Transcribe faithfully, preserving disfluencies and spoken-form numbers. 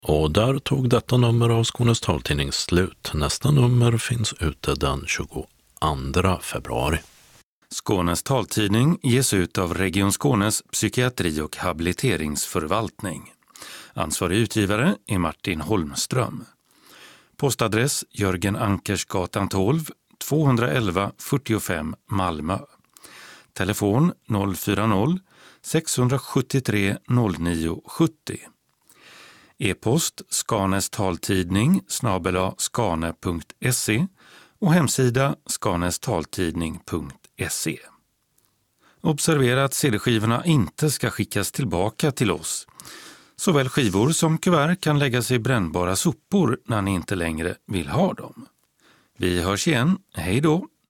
Och där tog detta nummer av Skånes taltidning slut. Nästa nummer finns ute den tjugoandra februari. Skånes taltidning ges ut av Region Skånes psykiatri- och habiliteringsförvaltning. Ansvarig utgivare är Martin Holmström. Postadress Jörgen Ankersgatan tolv, tvåhundraelva fyrtiofem Malmö. Telefon noll fyra noll sex sju tre noll nio sju noll. E-post Skanes taltidning snabel-a skane punkt se och hemsida skanestaltidning punkt se. Observera att C D-skivorna inte ska skickas tillbaka till oss. Såväl skivor som kuvert kan läggas i brännbara sopor när ni inte längre vill ha dem. Vi hörs igen. Hej då!